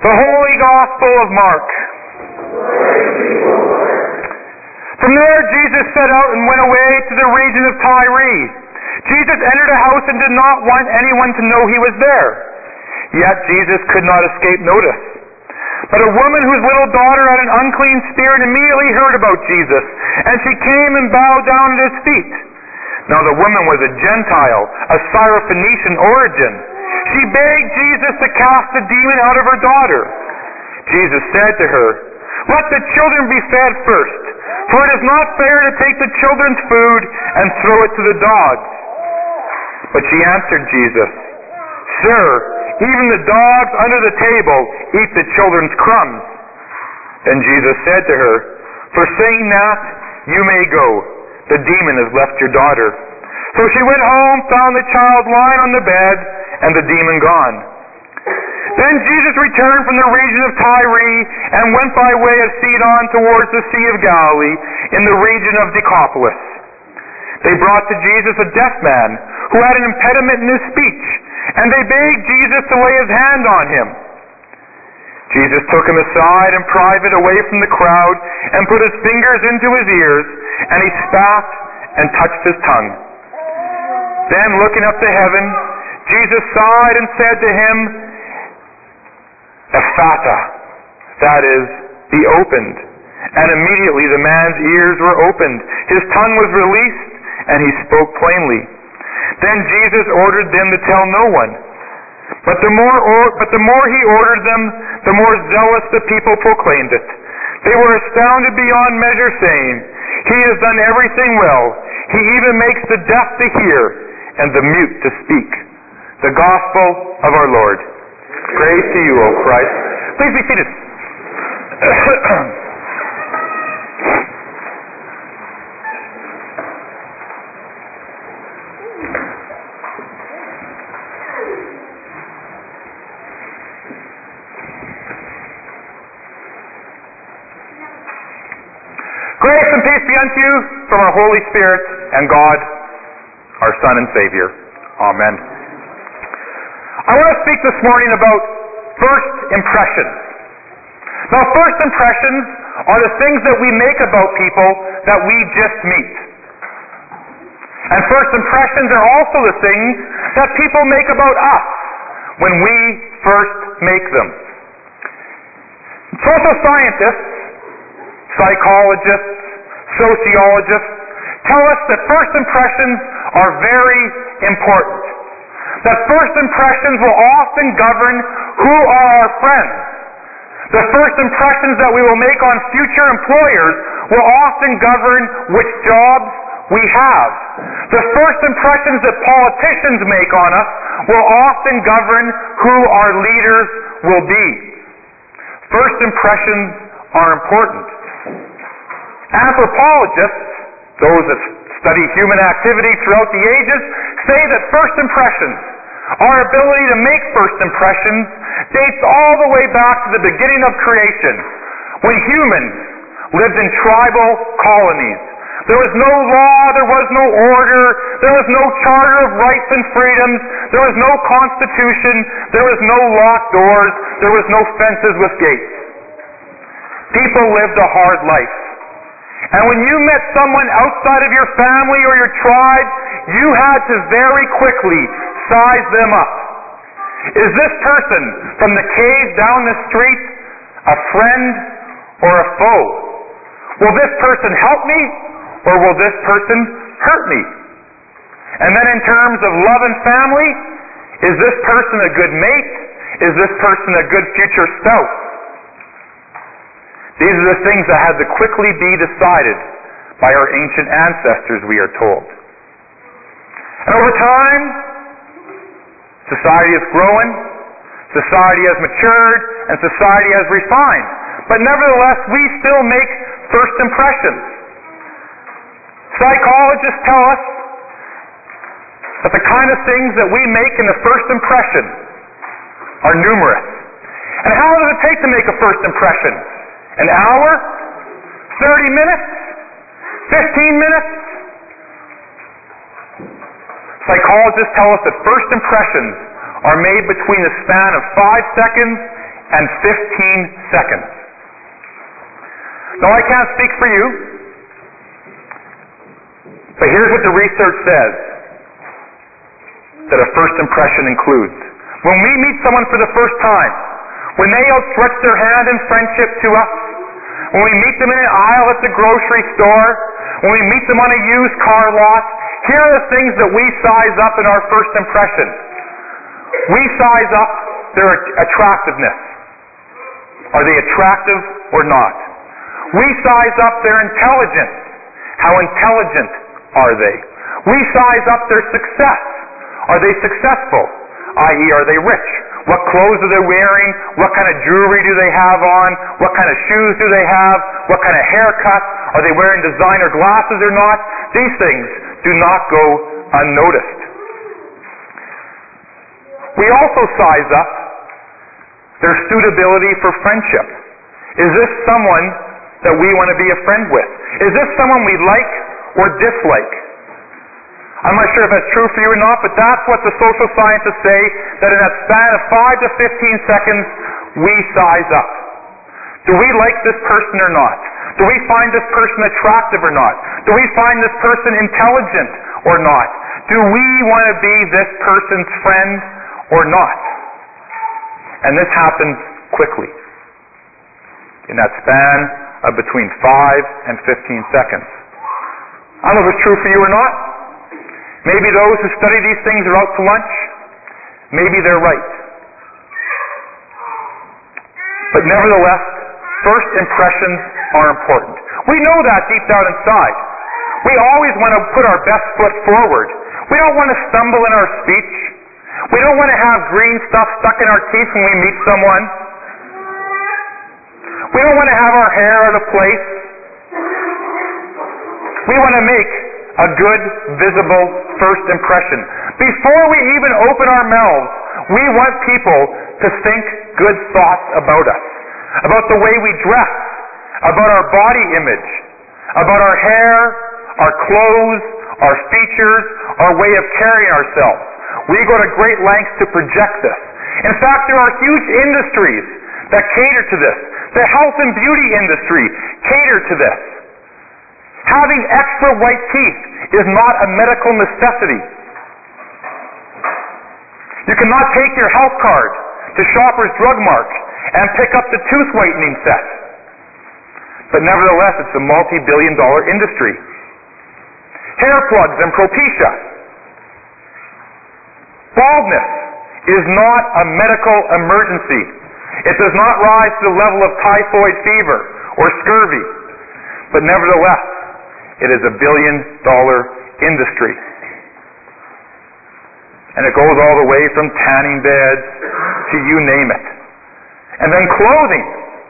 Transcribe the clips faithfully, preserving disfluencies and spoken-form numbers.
The Holy Gospel of Mark. From there Jesus set out and went away to the region of Tyre. Jesus entered a house and did not want anyone to know he was there. Yet Jesus could not escape notice. But a woman whose little daughter had an unclean spirit immediately heard about Jesus, and she came and bowed down at his feet. Now the woman was a Gentile, of Syrophoenician origin. She begged Jesus to cast the demon out of her daughter. Jesus said to her, "Let the children be fed first, for it is not fair to take the children's food and throw it to the dogs." But she answered Jesus, "Sir, even the dogs under the table eat the children's crumbs." Then Jesus said to her, "For saying that, you may go. The demon has left your daughter." So she went home, found the child lying on the bed, and the demon gone. Then Jesus returned from the region of Tyre and went by way of Sidon towards the Sea of Galilee in the region of Decapolis. They brought to Jesus a deaf man who had an impediment in his speech, and they begged Jesus to lay his hand on him. Jesus took him aside in private away from the crowd and put his fingers into his ears, and he spat and touched his tongue. Then looking up to heaven, Jesus sighed and said to him, "Ephphatha," that is, "be opened." And immediately the man's ears were opened, his tongue was released, and he spoke plainly. Then Jesus ordered them to tell no one. But the more or, but the more he ordered them, the more zealous the people proclaimed it. They were astounded beyond measure, saying, "He has done everything well. He even makes the deaf to hear and the mute to speak." The Gospel of our Lord. Praise to you, O Christ. Please be seated. Grace and peace be unto you from our Holy Spirit and God, our Son and Savior. Amen. I want to speak this morning about first impressions. Now, first impressions are the things that we make about people that we just meet. And first impressions are also the things that people make about us when we first make them. Social scientists, psychologists, sociologists tell us that first impressions are very important. That first impressions will often govern who are our friends. The first impressions that we will make on future employers will often govern which jobs we have. The first impressions that politicians make on us will often govern who our leaders will be. First impressions are important. Anthropologists, those that study human activity throughout the ages, say that first impressions, our ability to make first impressions, dates all the way back to the beginning of creation, when humans lived in tribal colonies. There was no law, there was no order, there was no charter of rights and freedoms, there was no constitution, there was no locked doors, there was no fences with gates. People lived a hard life. And when you met someone outside of your family or your tribe, you had to very quickly size them up. Is this person from the cave down the street a friend or a foe? Will this person help me or will this person hurt me? And then in terms of love and family, is this person a good mate? Is this person a good future spouse? These are the things that had to quickly be decided by our ancient ancestors, we are told. And over time, society has grown, society has matured, and society has refined. But nevertheless, we still make first impressions. Psychologists tell us that the kind of things that we make in the first impression are numerous. And how long does it take to make a first impression? An hour? Thirty minutes? Fifteen minutes? Psychologists tell us that first impressions are made between the span of five seconds and fifteen seconds. Now, I can't speak for you, but here's what the research says that a first impression includes. When we meet someone for the first time, when they outstretch their hand in friendship to us, when we meet them in an aisle at the grocery store, when we meet them on a used car lot, here are the things that we size up in our first impression. We size up their attractiveness. Are they attractive or not? We size up their intelligence. How intelligent are they? We size up their success. Are they successful? that is, are they rich? What clothes are they wearing? What kind of jewelry do they have on? What kind of shoes do they have? What kind of haircut? Are they wearing designer glasses or not? These things do not go unnoticed. We also size up their suitability for friendship. Is this someone that we want to be a friend with? Is this someone we like or dislike? I'm not sure if that's true for you or not, but that's what the social scientists say, that in that span of five to fifteen seconds, we size up. Do we like this person or not? Do we find this person attractive or not? Do we find this person intelligent or not? Do we want to be this person's friend or not? And this happens quickly, in that span of between five and fifteen seconds. I don't know if it's true for you or not. Maybe those who study these things are out to lunch. Maybe they're right. But nevertheless, first impressions are important. We know that deep down inside. We always want to put our best foot forward. We don't want to stumble in our speech. We don't want to have green stuff stuck in our teeth when we meet someone. We don't want to have our hair out of place. We want to make a good, visible first impression. Before we even open our mouths, we want people to think good thoughts about us, about the way we dress, about our body image, about our hair, our clothes, our features, our way of carrying ourselves. We go to great lengths to project this. In fact, there are huge industries that cater to this. The health and beauty industry cater to this. Having extra white teeth is not a medical necessity. You cannot take your health card to Shoppers Drug Mart and pick up the tooth whitening set. But nevertheless, it's a multi-billion dollar industry. Hair plugs and Propecia. Baldness is not a medical emergency. It does not rise to the level of typhoid fever or scurvy. But nevertheless, it is a billion dollar industry. And it goes all the way from tanning beds to you name it. And then clothing.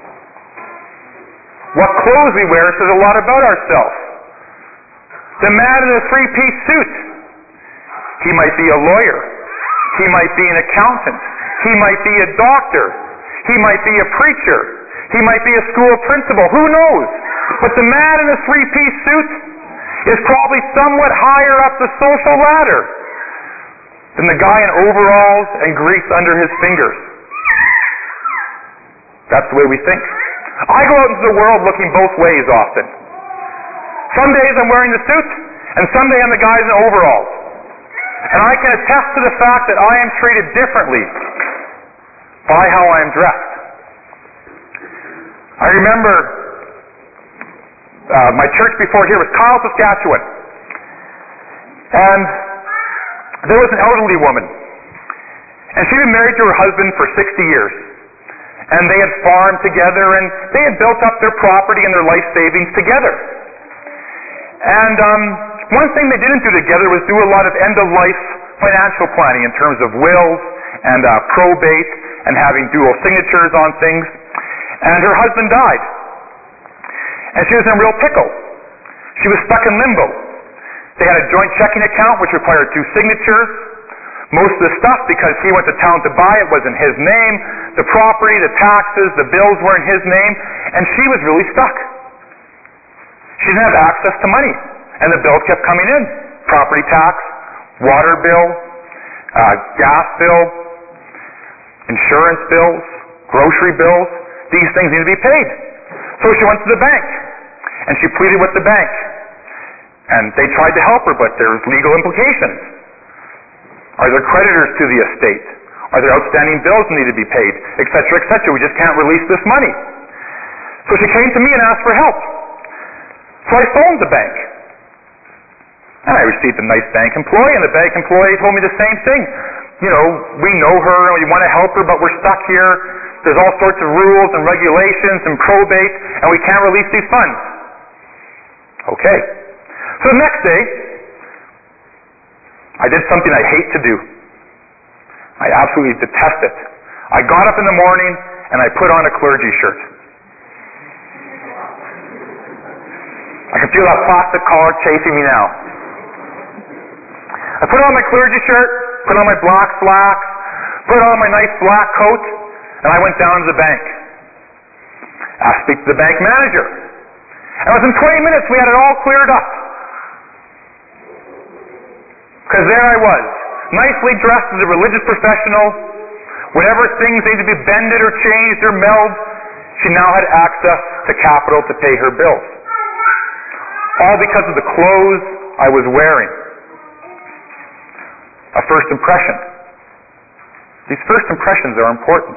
What clothes we wear says a lot about ourselves. The man in a three-piece suit, he might be a lawyer. He might be an accountant. He might be a doctor. He might be a preacher. He might be a school principal. Who knows? But the man in a three-piece suit is probably somewhat higher up the social ladder than the guy in overalls and grease under his fingers. That's the way we think. I go out into the world looking both ways often. Some days I'm wearing the suit, and some days I'm the guy in overalls. And I can attest to the fact that I am treated differently by how I am dressed. I remember uh, my church before here was Kyle, Saskatchewan. And there was an elderly woman. And she'd been married to her husband for sixty years. And they had farmed together, and they had built up their property and their life savings together. And um, one thing they didn't do together was do a lot of end-of-life financial planning in terms of wills and uh, probate and having dual signatures on things. And her husband died. And she was in a real pickle. She was stuck in limbo. They had a joint checking account which required two signatures. Most of the stuff, because he went to town to buy it, was in his name. The property, the taxes, the bills were in his name. And she was really stuck. She didn't have access to money. And the bills kept coming in. Property tax, water bill, uh, gas bill, insurance bills, grocery bills, these things need to be paid. So she went to the bank, and she pleaded with the bank. And they tried to help her, but there's legal implications. Are there creditors to the estate? Are there outstanding bills that need to be paid? Et cetera, et cetera. We just can't release this money. So she came to me and asked for help. So I phoned the bank. And I received a nice bank employee, and the bank employee told me the same thing. You know, we know her, and we want to help her, but we're stuck here. There's all sorts of rules and regulations and probate, and we can't release these funds. Okay. So the next day, I did something I hate to do. I absolutely detest it. I got up in the morning, and I put on a clergy shirt. I can feel that plastic collar chasing me now. I put on my clergy shirt, put on my black slacks, put on my nice black coat, and I went down to the bank. I speak to the bank manager. And within twenty minutes, we had it all cleared up. Because there I was, nicely dressed as a religious professional. Whenever things needed to be bended or changed or melded, she now had access to capital to pay her bills. All because of the clothes I was wearing. A first impression. These first impressions are important.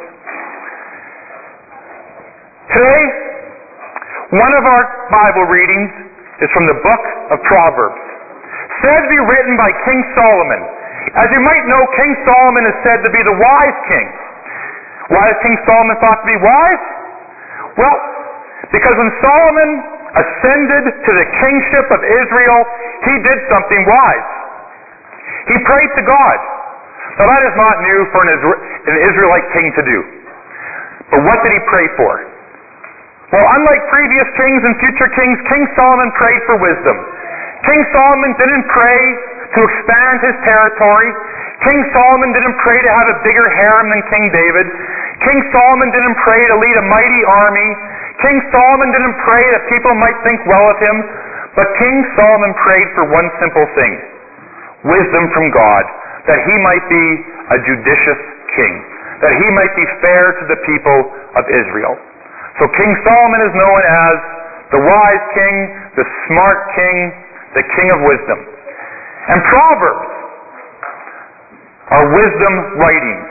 Today, one of our Bible readings is from the book of Proverbs. Said to be written by King Solomon. As you might know, King Solomon is said to be the wise king. Why is King Solomon thought to be wise? Well, because when Solomon ascended to the kingship of Israel, he did something wise. He prayed to God. Now that is not new for an, Isra- an Israelite king to do. But what did he pray for? Well, unlike previous kings and future kings, King Solomon prayed for wisdom. King Solomon didn't pray to expand his territory. King Solomon didn't pray to have a bigger harem than King David. King Solomon didn't pray to lead a mighty army. King Solomon didn't pray that people might think well of him. But King Solomon prayed for one simple thing. Wisdom from God. That he might be a judicious king. That he might be fair to the people of Israel. So King Solomon is known as the wise king, the smart king, the king of wisdom. And Proverbs are wisdom writings.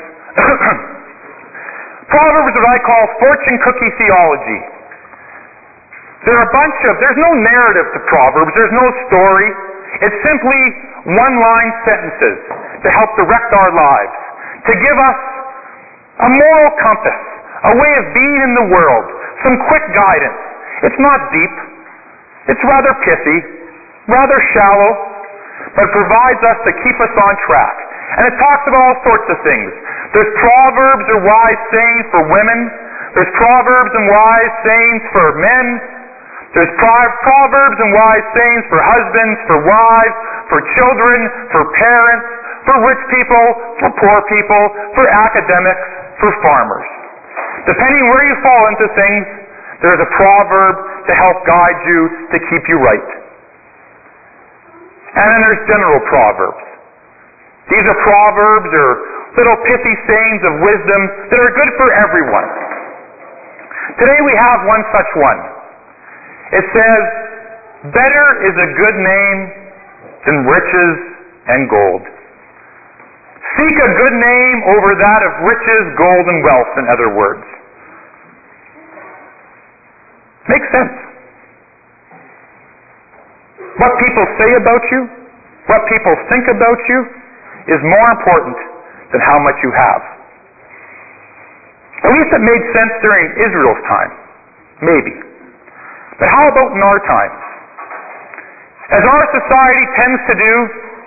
Proverbs are what I call fortune cookie theology. There are a bunch of, there's no narrative to Proverbs, there's no story. It's simply one-line sentences to help direct our lives, to give us a moral compass, a way of being in the world, some quick guidance. It's not deep. It's rather pithy, rather shallow, but provides us to keep us on track. And it talks about all sorts of things. There's proverbs or wise sayings for women. There's proverbs and wise sayings for men. There's pro- proverbs and wise sayings for husbands, for wives, for children, for parents, for rich people, for poor people, for academics, for farmers. Depending where you fall into things, there's a proverb to help guide you, to keep you right. And then there's general proverbs. These are proverbs or little pithy sayings of wisdom that are good for everyone. Today we have one such one. It says, better is a good name than riches and gold. Seek a good name over that of riches, gold, and wealth, in other words. Makes sense. What people say about you, what people think about you, is more important than how much you have. At least it made sense during Israel's time. Maybe. But how about in our times? As our society tends to do,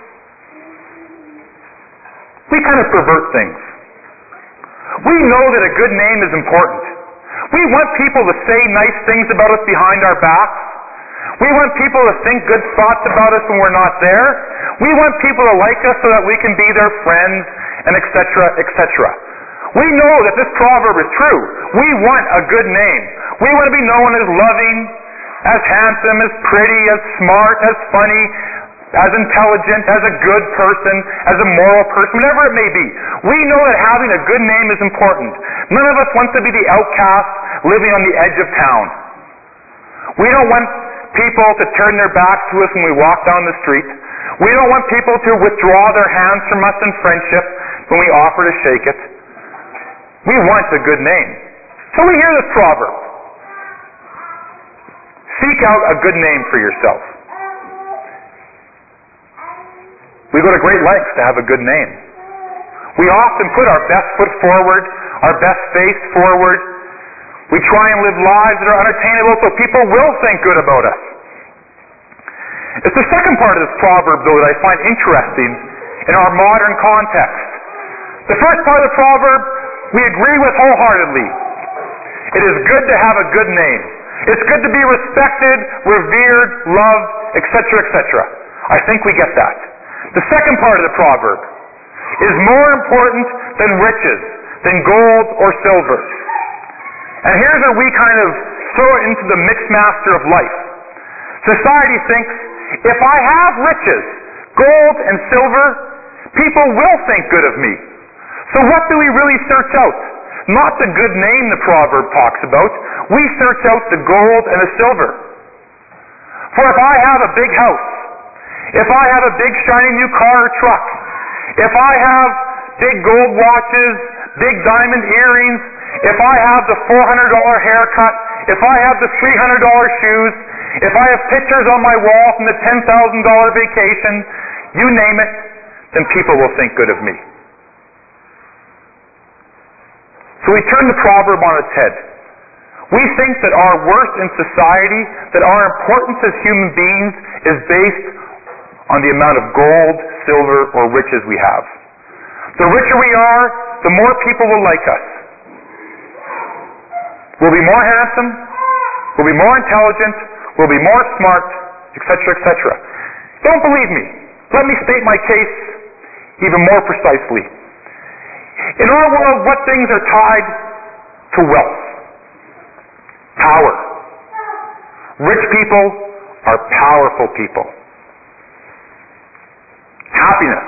we kind of pervert things. We know that a good name is important. We want people to say nice things about us behind our backs. We want people to think good thoughts about us when we're not there. We want people to like us so that we can be their friends, and et cetera, et cetera. We know that this proverb is true. We want a good name. We want to be known as loving, as handsome, as pretty, as smart, as funny, as intelligent, as a good person, as a moral person, whatever it may be. We know that having a good name is important. None of us wants to be the outcast living on the edge of town. We don't want people to turn their backs to us when we walk down the street. We don't want people to withdraw their hands from us in friendship when we offer to shake it. We want a good name. So we hear this proverb. Seek out a good name for yourself. We go to great lengths to have a good name. We often put our best foot forward, our best face forward. We try and live lives that are unattainable so people will think good about us. It's the second part of this proverb, though, that I find interesting in our modern context. The first part of the proverb, we agree with wholeheartedly. It is good to have a good name. It's good to be respected, revered, loved, et cetera, et cetera. I think we get that. The second part of the proverb is more important than riches, than gold or silver. And here's where we kind of throw it into the mixmaster of life. Society thinks, if I have riches, gold and silver, people will think good of me. So what do we really search out? Not the good name the proverb talks about. We search out the gold and the silver. For if I have a big house, if I have a big shiny new car or truck, if I have big gold watches, big diamond earrings, if I have the four hundred dollars haircut, if I have the three hundred dollars shoes, if I have pictures on my wall from the ten thousand dollars vacation, you name it, then people will think good of me. So we turn the proverb on its head. We think that our worth in society, that our importance as human beings is based on the amount of gold, silver, or riches we have. The richer we are, the more people will like us. We'll be more handsome, we'll be more intelligent, we'll be more smart, et cetera, et cetera. Don't believe me. Let me state my case even more precisely. In our world, what things are tied to wealth? Power. Rich people are powerful people. Happiness.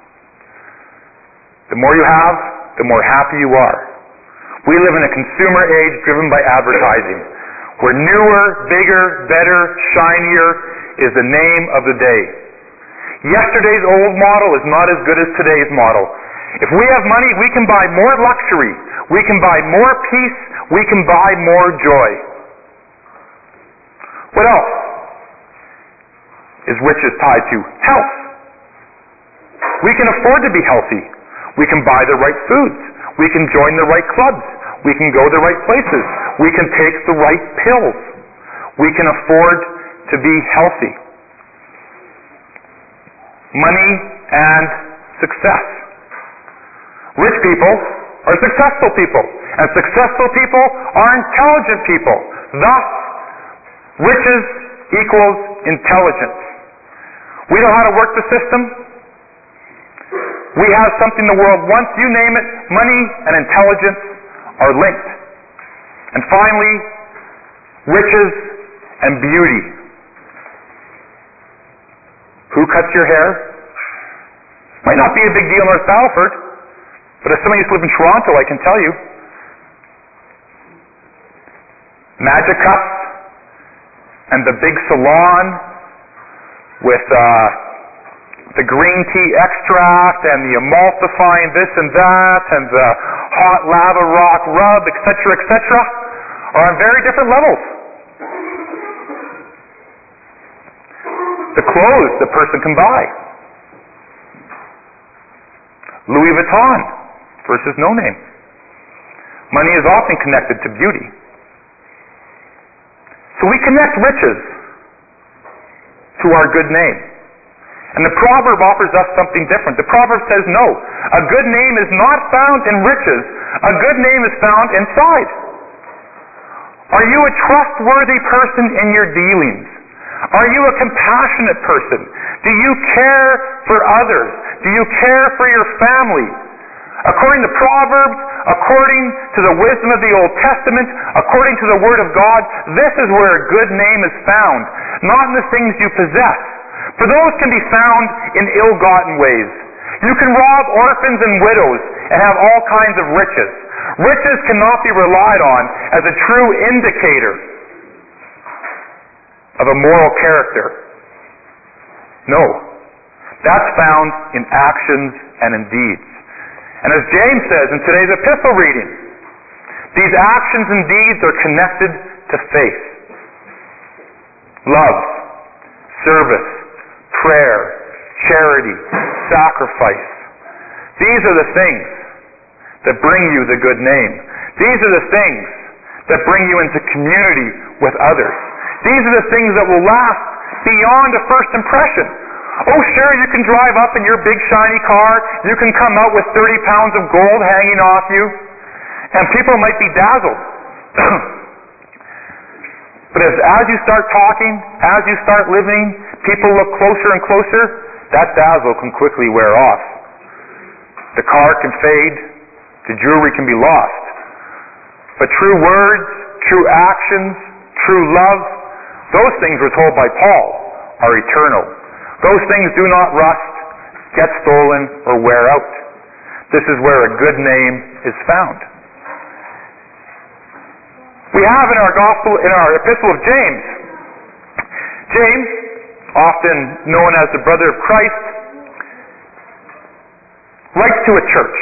The more you have, the more happy you are. We live in a consumer age driven by advertising, where newer, bigger, better, shinier is the name of the day. Yesterday's old model is not as good as today's model. If we have money, we can buy more luxury, we can buy more peace, we can buy more joy. What else is riches tied to? Health. We can afford to be healthy. We can buy the right foods. We can join the right clubs. We can go the right places. We can take the right pills. We can afford to be healthy. Money and success. Rich people are successful people, and successful people are intelligent people. Thus, riches equals intelligence. We know how to work the system. We have something the world wants. You name it, money and intelligence are linked. And finally, riches and beauty. Who cuts your hair? Might not be a big deal in North Battleford, but as somebody who lives in Toronto, I can tell you. Magic cups and the big salon with uh, the green tea extract and the emulsifying this and that and the hot lava rock rub, et cetera, et cetera, are on very different levels. The clothes the person can buy. Louis Vuitton versus no name. Money is often connected to beauty. So we connect riches to our good name. And the proverb offers us something different. The proverb says no. A good name is not found in riches. A good name is found inside. Are you a trustworthy person in your dealings? Are you a compassionate person? Do you care for others? Do you care for your family? According to Proverbs, according to the wisdom of the Old Testament, according to the Word of God, this is where a good name is found. Not in the things you possess, For those can be found in ill-gotten ways. You can rob orphans and widows and have all kinds of riches. Riches cannot be relied on as a true indicator of a moral character. No. That's found in actions and in deeds. And as James says in today's epistle reading, these actions and deeds are connected to faith. Love, service, prayer, charity, sacrifice. These are the things that bring you the good name. These are the things that bring you into community with others. These are the things that will last beyond a first impression. Oh, sure, you can drive up in your big shiny car. You can come out with thirty pounds of gold hanging off you. And people might be dazzled. But as, as you start talking, as you start living, people look closer and closer, that dazzle can quickly wear off. The car can fade, the jewelry can be lost. But true words, true actions, true love, those things we're told by Paul are eternal. Those things do not rust, get stolen, or wear out. This is where a good name is found. We have in our gospel, in our epistle of James, James, often known as the brother of Christ, writes to a church.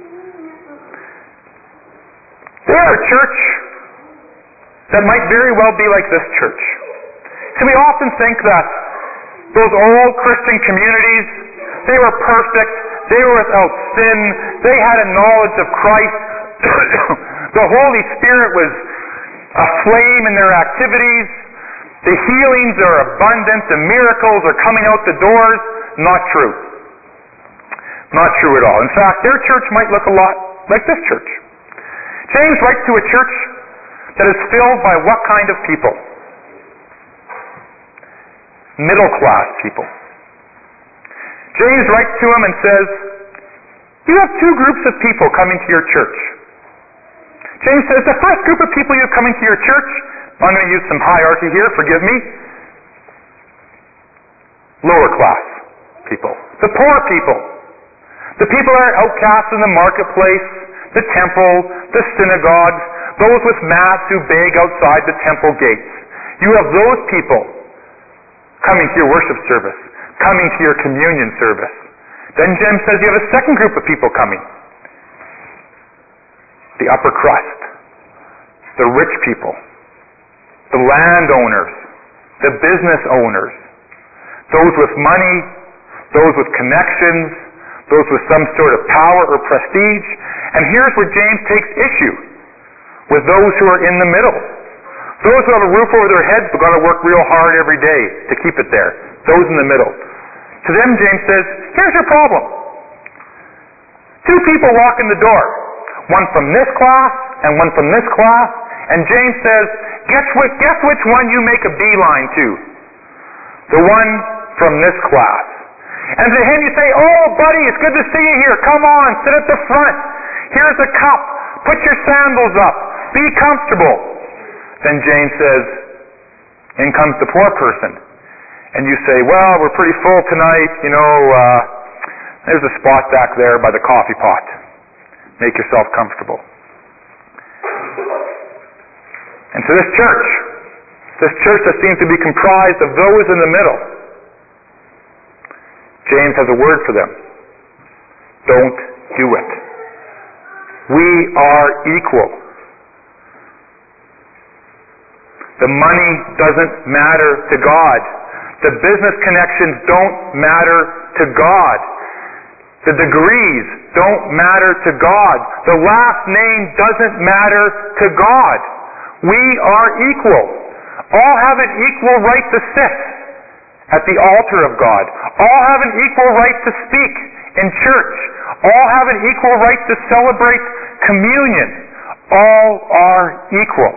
They are a church that might very well be like this church. So we often think that those old Christian communities, they were perfect, they were without sin, they had a knowledge of Christ, the Holy Spirit was aflame in their activities, the healings are abundant, the miracles are coming out the doors. Not true. Not true at all. In fact, their church might look a lot like this church. James writes to a church that is filled by what kind of people? Middle class people. James writes to them and says, you have two groups of people coming to your church. James says, the first group of people you have coming to your church, I'm going to use some hierarchy here, forgive me, lower class people. The poor people. The people that are outcasts in the marketplace, the temple, the synagogues, those with mats who beg outside the temple gates. You have those people coming to your worship service, coming to your communion service. Then James says you have a second group of people coming. The upper crust, the rich people, the landowners, the business owners, those with money, those with connections, those with some sort of power or prestige. And here's where James takes issue with those who are in the middle. Those who have a roof over their heads but got to work real hard every day to keep it there. Those in the middle. To them, James says, here's your problem. Two people walk in the door. One from this class and one from this class. And James says, guess which, guess which one you make a beeline to? The one from this class. And to him you say, oh buddy, it's good to see you here. Come on, sit at the front. Here's a cup. Put your sandals up. Be comfortable. Then James says, in comes the poor person. And you say, well, we're pretty full tonight. You know, uh, there's a spot back there by the coffee pot. Make yourself comfortable. And so this church, this church that seems to be comprised of those in the middle, James has a word for them. Don't do it. We are equal. The money doesn't matter to God. The business connections don't matter to God. The degrees don't matter to God. The last name doesn't matter to God. We are equal. All have an equal right to sit at the altar of God. All have an equal right to speak in church. All have an equal right to celebrate communion. All are equal.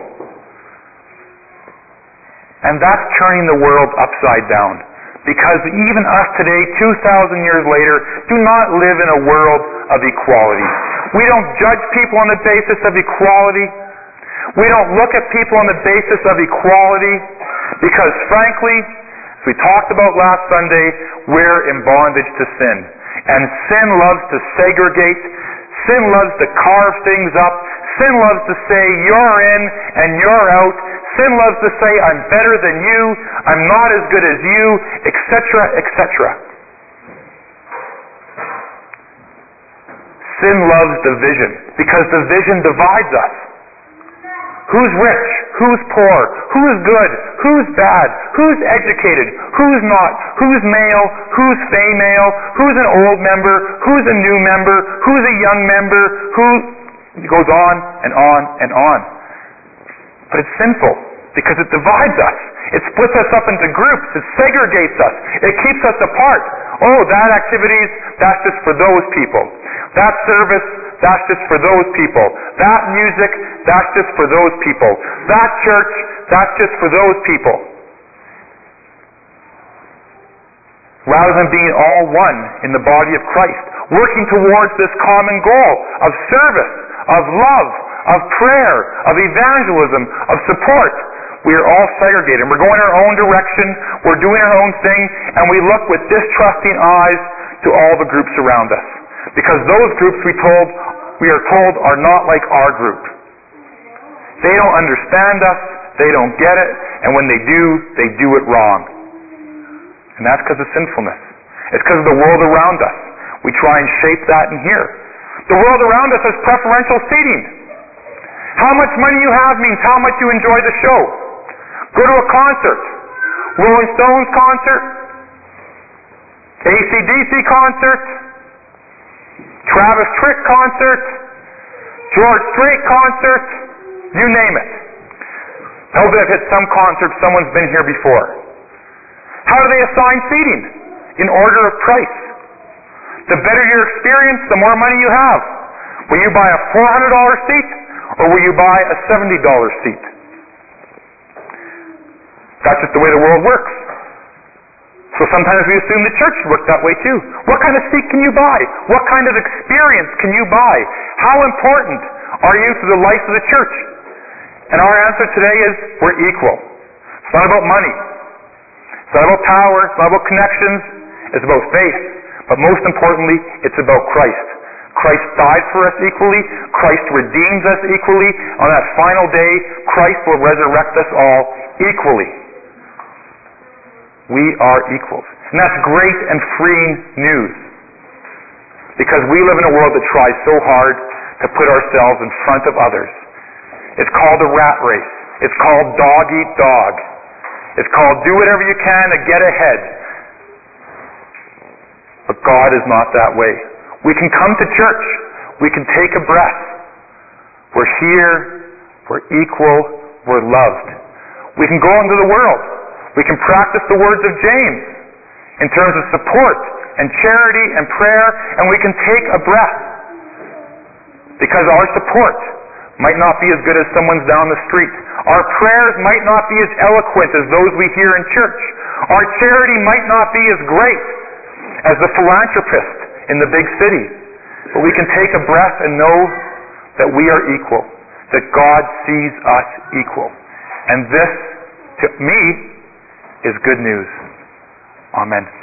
And that's turning the world upside down. Because even us today, two thousand years later, do not live in a world of equality. We don't judge people on the basis of equality. We don't look at people on the basis of equality because, frankly, So we talked about last Sunday, we're in bondage to sin. And sin loves to segregate. Sin loves to carve things up. Sin loves to say, you're in and you're out. Sin loves to say, I'm better than you. I'm not as good as you, et cetera, et cetera. Sin loves division because division divides us. Who's rich? Who's poor? Who's good? Who's bad? Who's educated? Who's not? Who's male? Who's female? Who's an old member? Who's a new member? Who's a young member? Who... It goes on and on and on. But it's sinful because it divides us. It splits us up into groups. It segregates us. It keeps us apart. Oh, that activities, that's just for those people. That service, that's just for those people. That music, that's just for those people. That church, that's just for those people. Rather than being all one in the body of Christ, working towards this common goal of service, of love, of prayer, of evangelism, of support. We are all segregated. We're going our own direction. We're doing our own thing. And we look with distrusting eyes to all the groups around us. Because those groups we told, we are told are not like our group. They don't understand us. They don't get it. And when they do, they do it wrong. And that's because of sinfulness. It's because of the world around us. We try and shape that in here. The world around us has preferential seating. How much money you have means how much you enjoy the show. Go to a concert. Rolling Stones concert. A C D C concert. Travis Tritt concert. George Strait concert. You name it. Probably I've hit some concert someone's been here before. How do they assign seating? In order of price. The better your experience, the more money you have. Will you buy a four hundred dollars seat, or will you buy a seventy dollars seat? That's just the way the world works. So sometimes we assume the church should work that way too. What kind of seat can you buy? What kind of experience can you buy? How important are you to the life of the church? And our answer today is, we're equal. It's not about money. It's not about power. It's not about connections. It's about faith. But most importantly, it's about Christ. Christ died for us equally. Christ redeems us equally. On that final day, Christ will resurrect us all equally. We are equals. And that's great and freeing news. Because we live in a world that tries so hard to put ourselves in front of others. It's called a rat race. It's called dog eat dog. It's called do whatever you can to get ahead. But God is not that way. We can come to church. We can take a breath. We're here. We're equal. We're loved. We can go into the world. We can practice the words of James in terms of support and charity and prayer, and we can take a breath. Because our support might not be as good as someone's down the street. Our prayers might not be as eloquent as those we hear in church. Our charity might not be as great as the philanthropist in the big city. But we can take a breath and know that we are equal, that God sees us equal. And this, to me, is good news. Amen.